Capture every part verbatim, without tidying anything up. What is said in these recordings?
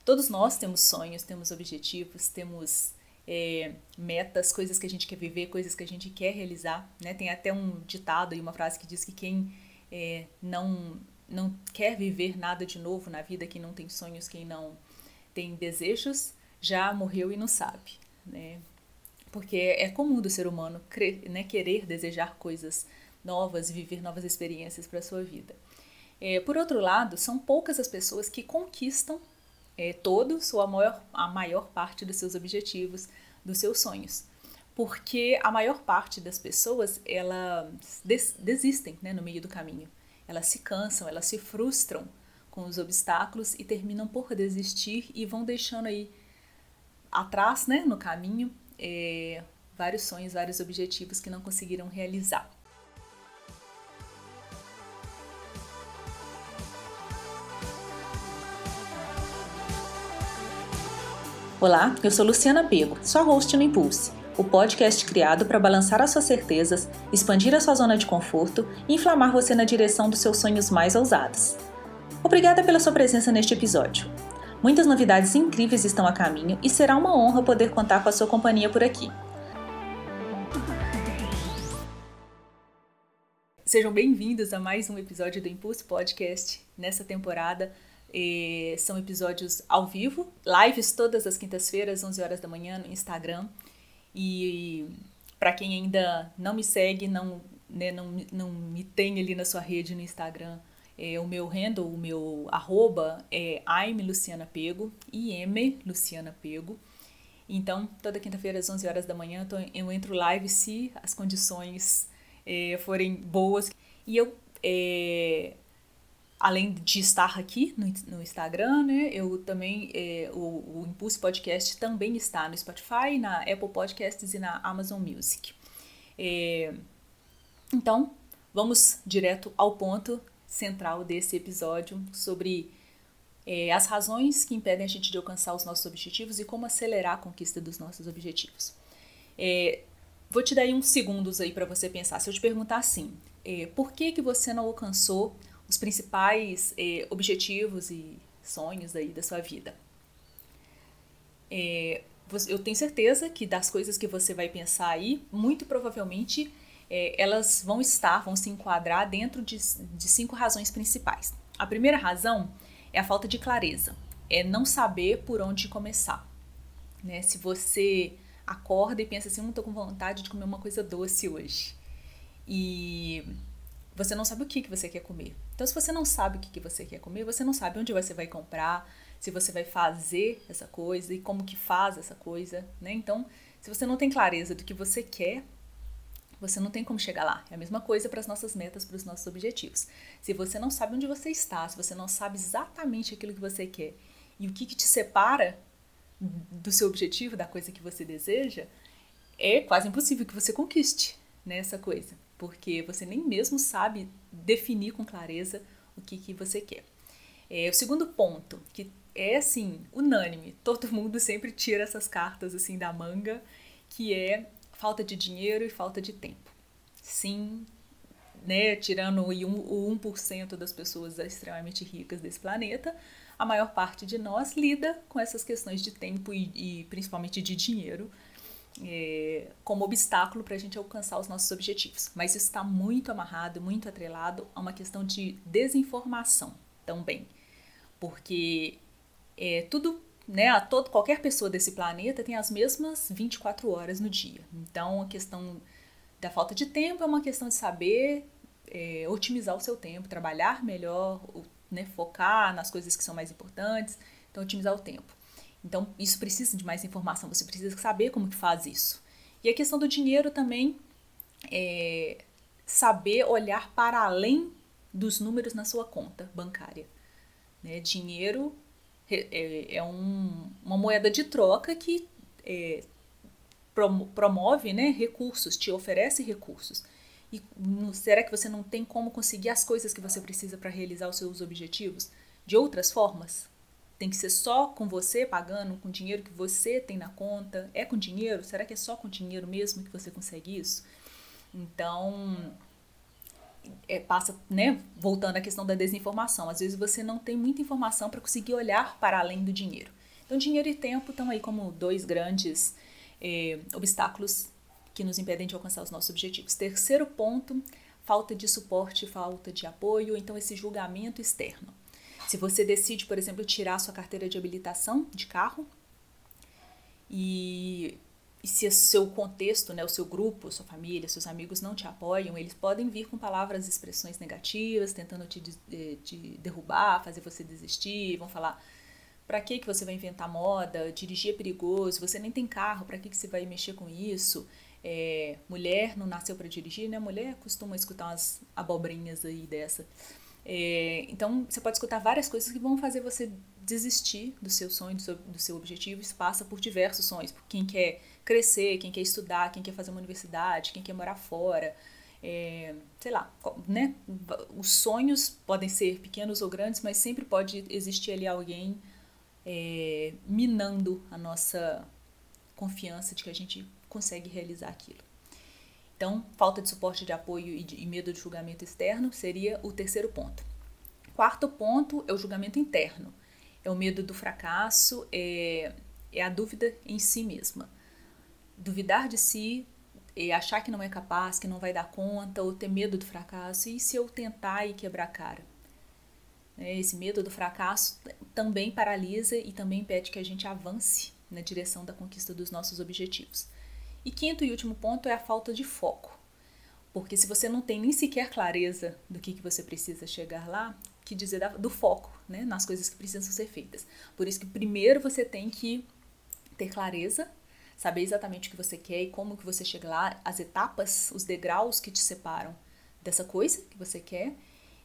Todos nós temos sonhos, temos objetivos, temos é, metas, coisas que a gente quer viver, coisas que a gente quer realizar, né? Tem até um ditado e uma frase que diz que quem é, não, não quer viver nada de novo na vida, quem não tem sonhos, quem não tem desejos, já morreu e não sabe, né? Porque é comum do ser humano crer, né, querer, desejar coisas novas, viver novas experiências para a sua vida. É, por outro lado, são poucas as pessoas que conquistam é, todos ou a maior, a maior parte dos seus objetivos, dos seus sonhos. Porque a maior parte das pessoas, elas des- desistem, né, no meio do caminho. Elas se cansam, elas se frustram com os obstáculos e terminam por desistir e vão deixando aí atrás, né, no caminho, é, vários sonhos, vários objetivos que não conseguiram realizar. Olá, eu sou Luciana Pego, sua host no Impulse, o podcast criado para balançar as suas certezas, expandir a sua zona de conforto e inflamar você na direção dos seus sonhos mais ousados. Obrigada pela sua presença neste episódio. Muitas novidades incríveis estão a caminho e será uma honra poder contar com a sua companhia por aqui. Sejam bem-vindos a mais um episódio do Impulse Podcast. Nessa temporada, eh, são episódios ao vivo, lives todas as quintas-feiras, onze horas da manhã, no Instagram. E para quem ainda não me segue, não, né, não, não me tem ali na sua rede no Instagram, é, o meu handle, o meu arroba é I'm Luciana Pego, I M Luciana Pego. Então, toda quinta-feira às onze horas da manhã eu entro live se as condições é, forem boas. E eu, é, além de estar aqui no, no Instagram, né, eu também, é, o, o Impulse Podcast também está no Spotify, na Apple Podcasts e na Amazon Music. É, então, vamos direto ao ponto central desse episódio sobre é, as razões que impedem a gente de alcançar os nossos objetivos e como acelerar a conquista dos nossos objetivos. É, vou te dar aí uns segundos aí para você pensar. Se eu te perguntar assim, é, por que que você não alcançou os principais é, objetivos e sonhos aí da sua vida? É, eu tenho certeza que das coisas que você vai pensar aí, muito provavelmente é, elas vão estar, vão se enquadrar dentro de, de cinco razões principais. A primeira razão é a falta de clareza, é não saber por onde começar. Né? Se você acorda e pensa assim, não estou com vontade de comer uma coisa doce hoje, e você não sabe o que, que você quer comer. Então, se você não sabe o que, que você quer comer, você não sabe onde você vai comprar, se você vai fazer essa coisa e como que faz essa coisa, né? Então, se você não tem clareza do que você quer, você não tem como chegar lá. É a mesma coisa para as nossas metas, para os nossos objetivos. Se você não sabe onde você está, se você não sabe exatamente aquilo que você quer e o que, que te separa do seu objetivo, da coisa que você deseja, é quase impossível que você conquiste, né, essa coisa. Porque você nem mesmo sabe definir com clareza o que, que você quer. É, o segundo ponto, que é assim, unânime, todo mundo sempre tira essas cartas assim da manga, que é falta de dinheiro e falta de tempo. Sim, né, tirando o um por cento das pessoas extremamente ricas desse planeta, a maior parte de nós lida com essas questões de tempo e, e principalmente de dinheiro é, como obstáculo para a gente alcançar os nossos objetivos. Mas isso está muito amarrado, muito atrelado a uma questão de desinformação também. Porque é, tudo, né, a todo, qualquer pessoa desse planeta tem as mesmas vinte e quatro horas no dia. Então, a questão da falta de tempo é uma questão de saber é, otimizar o seu tempo, trabalhar melhor, né, focar nas coisas que são mais importantes, então otimizar o tempo. Então, isso precisa de mais informação, você precisa saber como que faz isso. E a questão do dinheiro também é saber olhar para além dos números na sua conta bancária. Né? Dinheiro é, é um, uma moeda de troca que é, promove, né, recursos, te oferece recursos. E será que você não tem como conseguir as coisas que você precisa para realizar os seus objetivos de outras formas? Tem que ser só com você pagando, com o dinheiro que você tem na conta? É com dinheiro? Será que é só com dinheiro mesmo que você consegue isso? Então, é, passa, né, voltando à questão da desinformação. Às vezes você não tem muita informação para conseguir olhar para além do dinheiro. Então, dinheiro e tempo estão aí como dois grandes é, obstáculos que nos impedem de alcançar os nossos objetivos. Terceiro ponto, falta de suporte, falta de apoio, então esse julgamento externo. Se você decide, por exemplo, tirar sua carteira de habilitação de carro e, e se o seu contexto, né, o seu grupo, sua família, seus amigos não te apoiam, eles podem vir com palavras e expressões negativas, tentando te, te derrubar, fazer você desistir, vão falar: pra que que você vai inventar moda? Dirigir é perigoso, você nem tem carro, pra que que você vai mexer com isso? É, mulher não nasceu para dirigir, né? Mulher costuma escutar umas abobrinhas aí dessa. É, então, você pode escutar várias coisas que vão fazer você desistir do seu sonho, do seu, do seu objetivo. Isso passa por diversos sonhos. Por quem quer crescer, quem quer estudar, quem quer fazer uma universidade, quem quer morar fora. É, sei lá, né? Os sonhos podem ser pequenos ou grandes, mas sempre pode existir ali alguém é, minando a nossa confiança de que a gente consegue realizar aquilo. Então, falta de suporte, de apoio e, de, e medo de julgamento externo seria o terceiro ponto. Quarto ponto é o julgamento interno. É o medo do fracasso, é, é a dúvida em si mesma. Duvidar de si, é achar que não é capaz, que não vai dar conta, ou ter medo do fracasso. E se eu tentar e quebrar a cara? Esse medo do fracasso também paralisa e também impede que a gente avance na direção da conquista dos nossos objetivos. E quinto e último ponto é a falta de foco. Porque se você não tem nem sequer clareza do que, que você precisa chegar lá, que dizer do foco, né, nas coisas que precisam ser feitas. Por isso que primeiro você tem que ter clareza, saber exatamente o que você quer e como que você chega lá, as etapas, os degraus que te separam dessa coisa que você quer,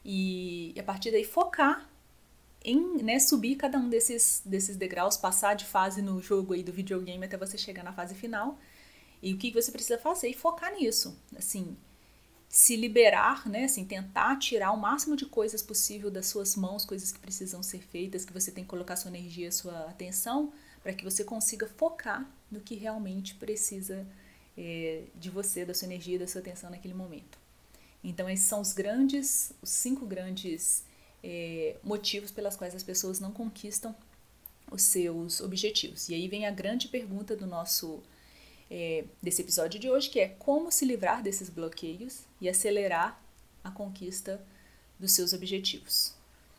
e, e a partir daí focar em, né, subir cada um desses, desses degraus, passar de fase no jogo aí do videogame até você chegar na fase final. E o que você precisa fazer e focar nisso, assim, se liberar, né, assim, tentar tirar o máximo de coisas possível das suas mãos, coisas que precisam ser feitas, que você tem que colocar sua energia, sua atenção, para que você consiga focar no que realmente precisa é, de você, da sua energia, da sua atenção naquele momento. Então, esses são os grandes, os cinco grandes é, motivos pelas quais as pessoas não conquistam os seus objetivos. E aí vem a grande pergunta do nosso É, desse episódio de hoje, que é como se livrar desses bloqueios e acelerar a conquista dos seus objetivos.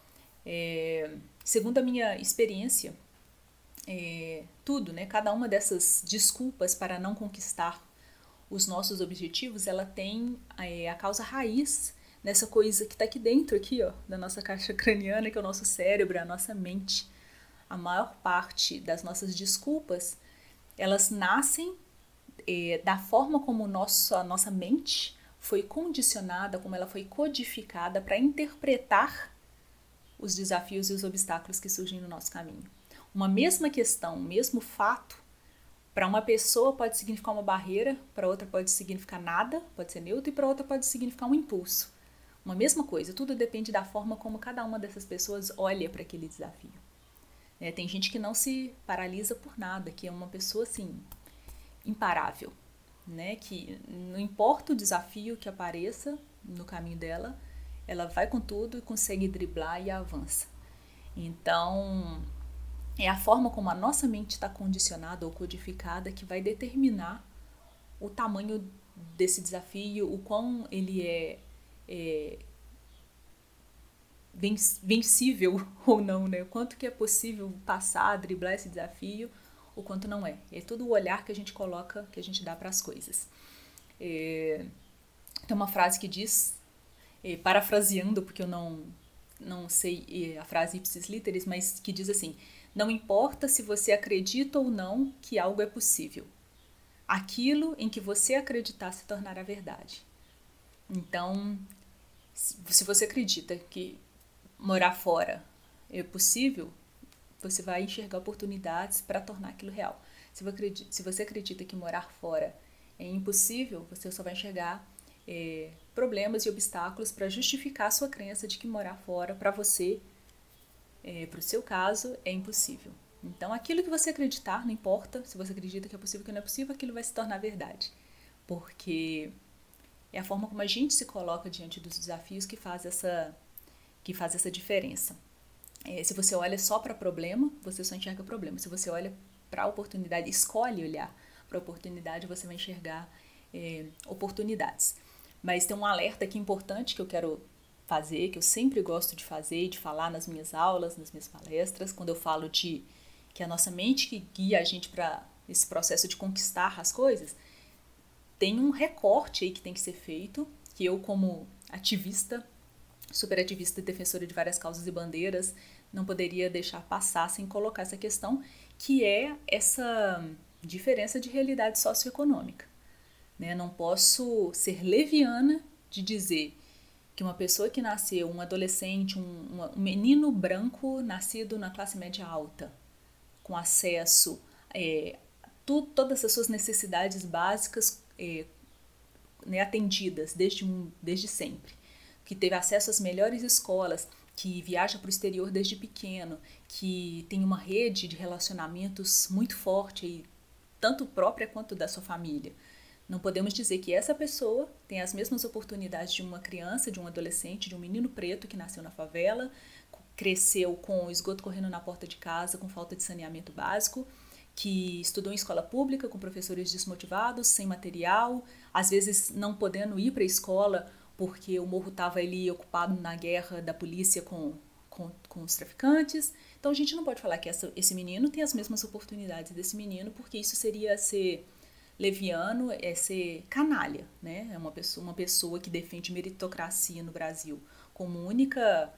É, segundo a minha experiência, é, tudo, né, cada uma dessas desculpas para não conquistar os nossos objetivos, ela tem é, a causa raiz nessa coisa que está aqui dentro, aqui, ó, da nossa caixa craniana, que é o nosso cérebro, a nossa mente. A maior parte das nossas desculpas, elas nascem É, da forma como nosso, a nossa mente foi condicionada, como ela foi codificada para interpretar os desafios e os obstáculos que surgem no nosso caminho. Uma mesma questão, um mesmo fato, para uma pessoa pode significar uma barreira, para outra pode significar nada, pode ser neutro, e para outra pode significar um impulso. Uma mesma coisa, tudo depende da forma como cada uma dessas pessoas olha para aquele desafio. É, tem gente que não se paralisa por nada, que é uma pessoa assim, imparável, né? Que não importa o desafio que apareça no caminho dela, ela vai com tudo e consegue driblar e avança. Então, é a forma como a nossa mente está condicionada ou codificada que vai determinar o tamanho desse desafio, o quão ele é, é vencível ou não, né? O quanto que é possível passar, driblar esse desafio, o quanto não é. É tudo o olhar que a gente coloca, que a gente dá para as coisas. É, tem uma frase que diz, é, parafraseando, porque eu não, não sei é, a frase ipsis literis, mas que diz assim: não importa se você acredita ou não que algo é possível. Aquilo em que você acreditar se tornará verdade. Então, se você acredita que morar fora é possível, você vai enxergar oportunidades para tornar aquilo real. Se você acredita, se você acredita que morar fora é impossível, você só vai enxergar é, problemas e obstáculos para justificar a sua crença de que morar fora, para você, é, para o seu caso, é impossível. Então, aquilo que você acreditar, não importa se você acredita que é possível ou que não é possível, aquilo vai se tornar verdade. Porque É a forma como a gente se coloca diante dos desafios que faz essa, que faz essa diferença. É, se você olha só para problema, você só enxerga problema. Se você olha para a oportunidade, escolhe olhar para a oportunidade, você vai enxergar é, oportunidades. Mas tem um alerta aqui importante que eu quero fazer, que eu sempre gosto de fazer, de falar nas minhas aulas, nas minhas palestras, quando eu falo de que a nossa mente que guia a gente para esse processo de conquistar as coisas, tem um recorte aí que tem que ser feito, que eu como ativista, super ativista e defensora de várias causas e bandeiras, não poderia deixar passar sem colocar essa questão, que é essa diferença de realidade socioeconômica. Né? Não posso ser leviana de dizer que uma pessoa que nasceu, um adolescente, um, um menino branco nascido na classe média alta, com acesso é, a tu, todas as suas necessidades básicas é, né, atendidas desde, desde sempre, que teve acesso às melhores escolas, que viaja para o exterior desde pequeno, que tem uma rede de relacionamentos muito forte, aí, tanto própria quanto da sua família. Não podemos dizer que essa pessoa tem as mesmas oportunidades de uma criança, de um adolescente, de um menino preto que nasceu na favela, cresceu com o esgoto correndo na porta de casa, com falta de saneamento básico, que estudou em escola pública com professores desmotivados, sem material, às vezes não podendo ir para a escola porque o morro estava ali ocupado na guerra da polícia com, com, com os traficantes. Então a gente não pode falar que essa, esse menino tem as mesmas oportunidades desse menino, porque isso seria ser leviano, é ser canalha, né? É uma pessoa, uma pessoa que defende meritocracia no Brasil como única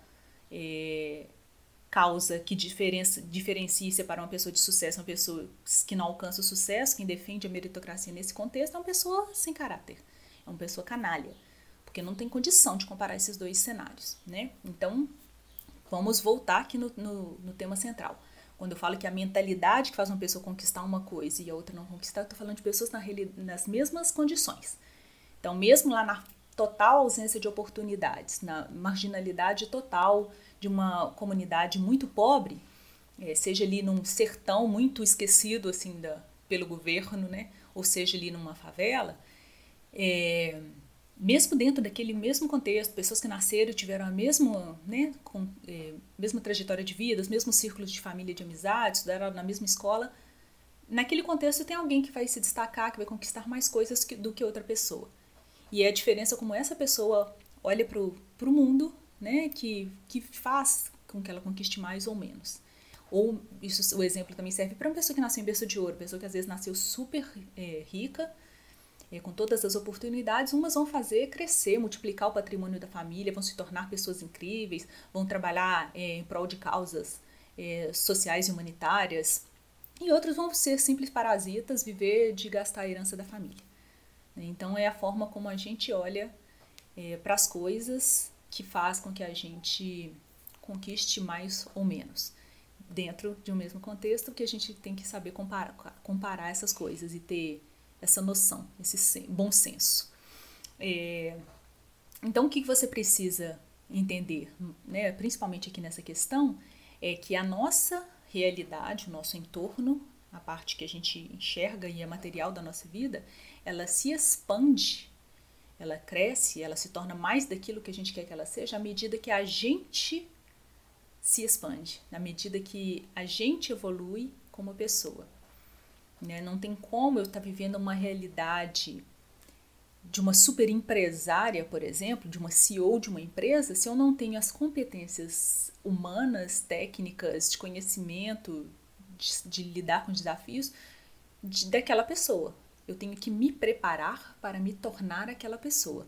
é, causa que diferencia, diferencia e separa uma pessoa de sucesso, uma pessoa que não alcança o sucesso. Quem defende a meritocracia nesse contexto é uma pessoa sem caráter, é uma pessoa canalha, porque não tem condição de comparar esses dois cenários, né? Então, vamos voltar aqui no, no, no tema central. Quando eu falo que a mentalidade que faz uma pessoa conquistar uma coisa e a outra não conquistar, eu estou falando de pessoas na, nas mesmas condições. Então, mesmo lá na total ausência de oportunidades, na marginalidade total de uma comunidade muito pobre, é, seja ali num sertão muito esquecido assim, da, pelo governo, né? Ou seja ali numa favela, é, mesmo dentro daquele mesmo contexto, pessoas que nasceram e tiveram a mesma, né, com, é, mesma trajetória de vida, os mesmos círculos de família e de amizade, estudaram na mesma escola, naquele contexto tem alguém que vai se destacar, que vai conquistar mais coisas que, do que outra pessoa. E é a diferença como essa pessoa olha para o mundo, né, que, que faz com que ela conquiste mais ou menos. Ou isso, o exemplo também serve para uma pessoa que nasceu em berço de ouro, pessoa que às vezes nasceu super é, rica, com todas as oportunidades, umas vão fazer crescer, multiplicar o patrimônio da família, vão se tornar pessoas incríveis, vão trabalhar é, em prol de causas é, sociais e humanitárias, e outras vão ser simples parasitas, viver de gastar a herança da família. Então é a forma como a gente olha é, para as coisas que faz com que a gente conquiste mais ou menos. Dentro de um mesmo contexto, que a gente tem que saber comparar, comparar essas coisas e ter essa noção, esse bom senso. É, então, o que você precisa entender, né, principalmente aqui nessa questão, é que a nossa realidade, o nosso entorno, a parte que a gente enxerga e é material da nossa vida, ela se expande, ela cresce, ela se torna mais daquilo que a gente quer que ela seja à medida que a gente se expande, na medida que a gente evolui como pessoa. Não tem como eu estar vivendo uma realidade de uma super empresária, por exemplo, de uma C E O de uma empresa, se eu não tenho as competências humanas, técnicas, de conhecimento, de, de lidar com os desafios de, daquela pessoa. Eu tenho que me preparar para me tornar aquela pessoa.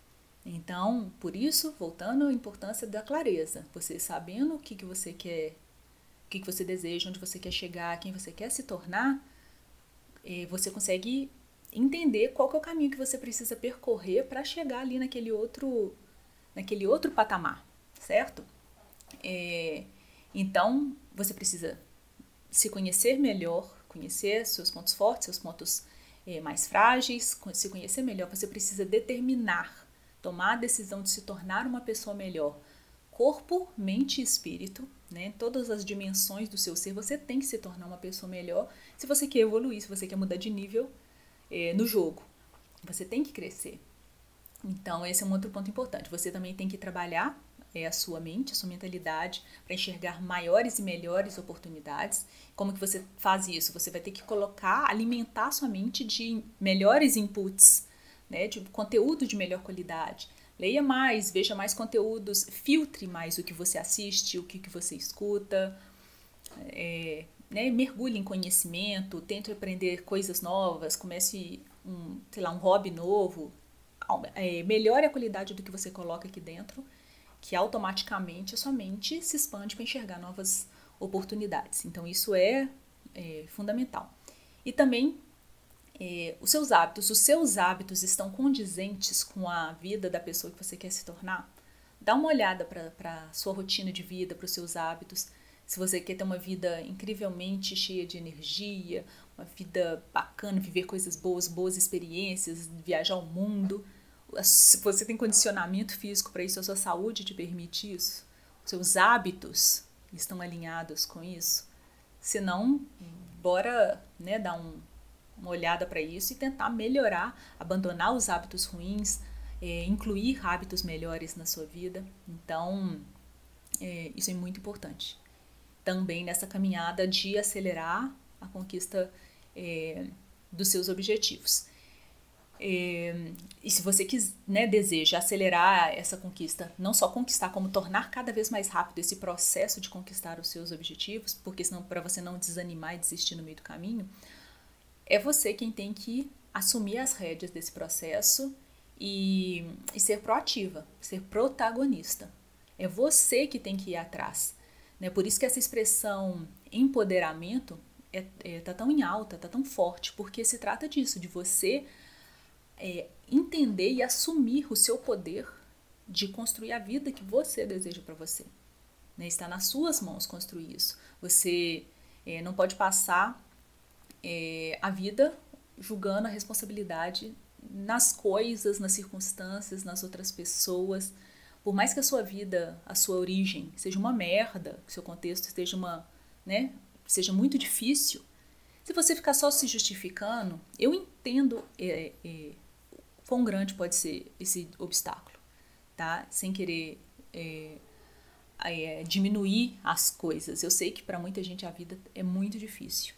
Então, por isso, voltando à importância da clareza, você sabendo o que, que você quer, o que, que você deseja, onde você quer chegar, quem você quer se tornar, você consegue entender qual que é o caminho que você precisa percorrer para chegar ali naquele outro, naquele outro patamar, certo? É, então, você precisa se conhecer melhor, conhecer seus pontos fortes, seus pontos é, mais frágeis, se conhecer melhor, você precisa determinar, tomar a decisão de se tornar uma pessoa melhor. Corpo, mente e espírito, né? Todas as dimensões do seu ser, você tem que se tornar uma pessoa melhor se você quer evoluir, se você quer mudar de nível é, no jogo. Você tem que crescer. Então, esse é um outro ponto importante. Você também tem que trabalhar é, a sua mente, a sua mentalidade, para enxergar maiores e melhores oportunidades. Como que você faz isso? Você vai ter que colocar, alimentar a sua mente de melhores inputs, né, de conteúdo de melhor qualidade. Leia mais, veja mais conteúdos, filtre mais o que você assiste, o que, que você escuta, é, né, mergulhe em conhecimento, tente aprender coisas novas, comece um, sei lá, um hobby novo, é, melhore a qualidade do que você coloca aqui dentro, que automaticamente a sua mente se expande para enxergar novas oportunidades. Então isso é, é fundamental. E também é, os seus hábitos, os seus hábitos estão condizentes com a vida da pessoa que você quer se tornar? Dá uma olhada para a sua rotina de vida, para os seus hábitos. Se você quer ter uma vida incrivelmente cheia de energia, uma vida bacana, viver coisas boas, boas experiências, viajar ao mundo, se você tem condicionamento físico para isso, a sua saúde te permite isso, os seus hábitos estão alinhados com isso. Se não, bora, né, dar um, uma olhada para isso e tentar melhorar, abandonar os hábitos ruins, é, incluir hábitos melhores na sua vida. Então, é, isso é muito importante. Também nessa caminhada de acelerar a conquista é, dos seus objetivos. É, e se você quis, né, deseja acelerar essa conquista, não só conquistar, como tornar cada vez mais rápido esse processo de conquistar os seus objetivos, porque senão para você não desanimar e desistir no meio do caminho, é você quem tem que assumir as rédeas desse processo e, e ser proativa, ser protagonista. É você que tem que ir atrás. Né? Por isso que essa expressão empoderamento é, é, tá tão em alta, tá tão forte, porque se trata disso, de você é, entender e assumir o seu poder de construir a vida que você deseja para você. Né? Está nas suas mãos construir isso. Você é, não pode passar é, a vida julgando a responsabilidade nas coisas, nas circunstâncias, nas outras pessoas. Por mais que a sua vida, a sua origem seja uma merda, que o seu contexto esteja uma, né, seja muito difícil, se você ficar só se justificando, eu entendo é, é, quão grande pode ser esse obstáculo, tá? Sem querer é, é, diminuir as coisas. Eu sei que para muita gente a vida é muito difícil.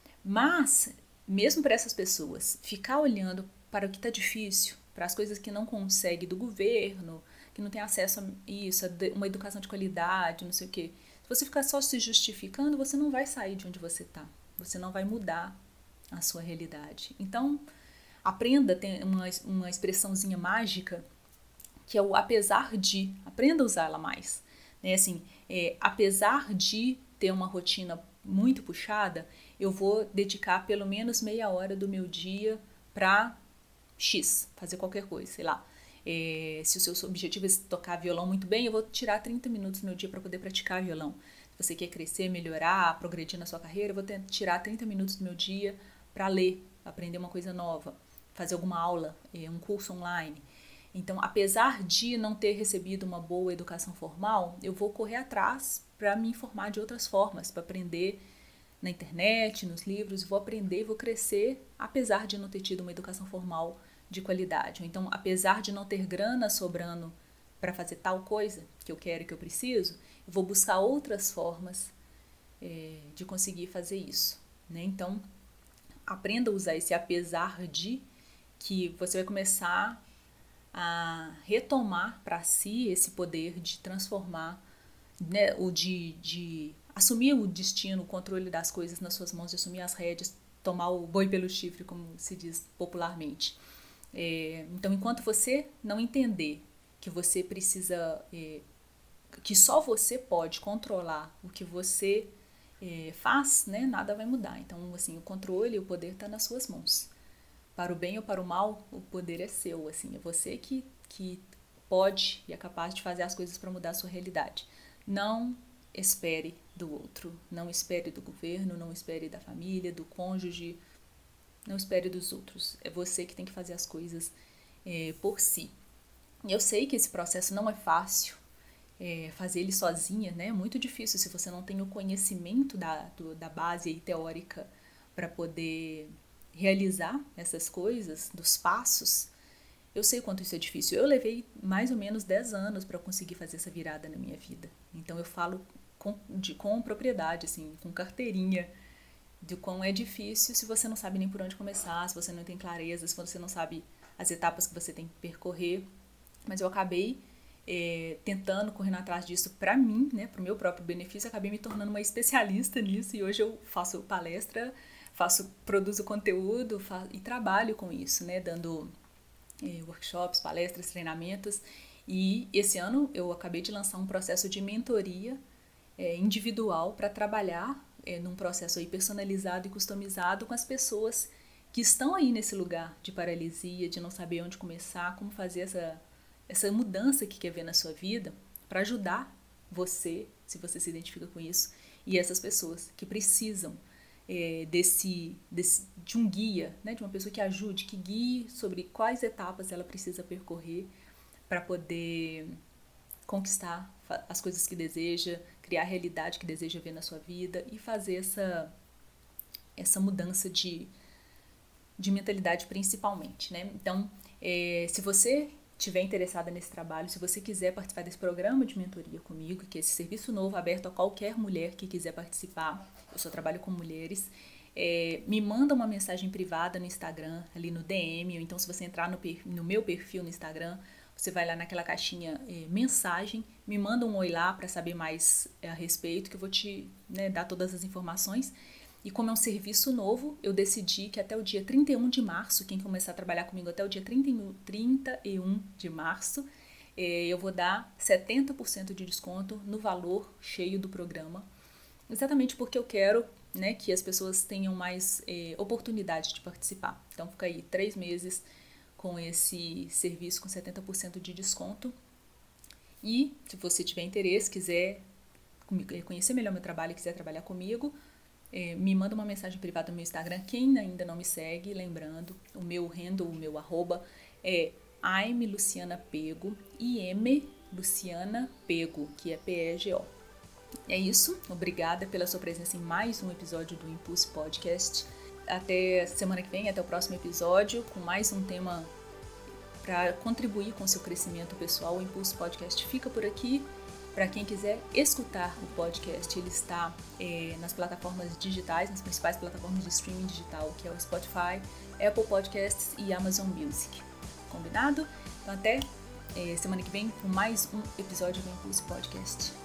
Mas, mesmo para essas pessoas, ficar olhando para o que está difícil, para as coisas que não consegue do governo, que não tem acesso a isso, a uma educação de qualidade, não sei o quê. Se você ficar só se justificando, você não vai sair de onde você está. Você não vai mudar a sua realidade. Então, aprenda, tem uma, uma expressãozinha mágica, que é o apesar de. Aprenda a usar ela mais. Né? Assim, é, apesar de ter uma rotina muito puxada, eu vou dedicar pelo menos meia hora do meu dia para X, fazer qualquer coisa, sei lá. É, se o seu objetivo é tocar violão muito bem, eu vou tirar trinta minutos do meu dia para poder praticar violão. Se você quer crescer, melhorar, progredir na sua carreira, eu vou ter, tirar trinta minutos do meu dia para ler, aprender uma coisa nova, fazer alguma aula, é, um curso online. Então, apesar de não ter recebido uma boa educação formal, eu vou correr atrás para me informar de outras formas, para aprender na internet, nos livros, vou aprender, vou crescer, apesar de não ter tido uma educação formal de qualidade. Então, apesar de não ter grana sobrando para fazer tal coisa que eu quero e que eu preciso, eu vou buscar outras formas é, de conseguir fazer isso. Né? Então, aprenda a usar esse apesar de, que você vai começar a retomar para si esse poder de transformar, né, o de, de assumir o destino, o controle das coisas nas suas mãos, de assumir as rédeas, tomar o boi pelo chifre, como se diz popularmente. É, então, enquanto você não entender que você precisa, é, que só você pode controlar o que você é, faz, né, nada vai mudar. Então, assim, o controle, o poder está nas suas mãos. Para o bem ou para o mal, o poder é seu. Assim, é você que, que pode e é capaz de fazer as coisas para mudar a sua realidade. Não espere do outro, não espere do governo, não espere da família, do cônjuge, não espere dos outros. É você que tem que fazer as coisas é, por si. Eu sei que esse processo não é fácil, é, fazer ele sozinha, né? É muito difícil se você não tem o conhecimento da, do, da base aí, teórica para poder realizar essas coisas, dos passos. Eu sei quanto isso é difícil. Eu levei mais ou menos dez anos para conseguir fazer essa virada na minha vida. Então eu falo com, de, com propriedade, assim, com carteirinha, de quão é difícil se você não sabe nem por onde começar, se você não tem clareza, se você não sabe as etapas que você tem que percorrer. Mas eu acabei é, tentando, correndo atrás disso para mim, né, para o meu próprio benefício, acabei me tornando uma especialista nisso e hoje eu faço palestra, faço, produzo conteúdo faço, e trabalho com isso, né, dando é, workshops, palestras, treinamentos. E esse ano eu acabei de lançar um processo de mentoria é, individual para trabalhar é, num processo aí personalizado e customizado com as pessoas que estão aí nesse lugar de paralisia, de não saber onde começar, como fazer essa, essa mudança que quer ver na sua vida, para ajudar você, se você se identifica com isso, e essas pessoas que precisam é, desse, desse, de um guia, né, de uma pessoa que ajude, que guie sobre quais etapas ela precisa percorrer para poder conquistar as coisas que deseja, criar a realidade que deseja ver na sua vida e fazer essa, essa mudança de, de mentalidade principalmente, né? Então, é, se você estiver interessada nesse trabalho, se você quiser participar desse programa de mentoria comigo, que é esse serviço novo aberto a qualquer mulher que quiser participar, eu só trabalho com mulheres, é, me manda uma mensagem privada no Instagram, ali no D M, ou então se você entrar no, no meu perfil no Instagram, você vai lá naquela caixinha é, mensagem, me manda um oi lá para saber mais é, a respeito, que eu vou te né, dar todas as informações. E como é um serviço novo, eu decidi que até o dia trinta e um de março, quem começar a trabalhar comigo até o dia trinta e um de março, é, eu vou dar setenta por cento de desconto no valor cheio do programa, exatamente porque eu quero né, que as pessoas tenham mais é, oportunidade de participar. Então fica aí três meses com esse serviço com setenta por cento de desconto. E se você tiver interesse, quiser conhecer melhor meu trabalho e quiser trabalhar comigo, é, me manda uma mensagem privada no meu Instagram. Quem ainda não me segue, lembrando, o meu handle, o meu arroba é I'm Luciana Pego, I M Luciana Pego, que é P E G O. É isso, obrigada pela sua presença em mais um episódio do Impulse Podcast. Até semana que vem, até o próximo episódio, com mais um tema para contribuir com o seu crescimento pessoal. O Impulse Podcast fica por aqui. Para quem quiser escutar o podcast, ele está é, nas plataformas digitais, nas principais plataformas de streaming digital, que é o Spotify, Apple Podcasts e Amazon Music. Combinado? Então até é, semana que vem com mais um episódio do Impulse Podcast.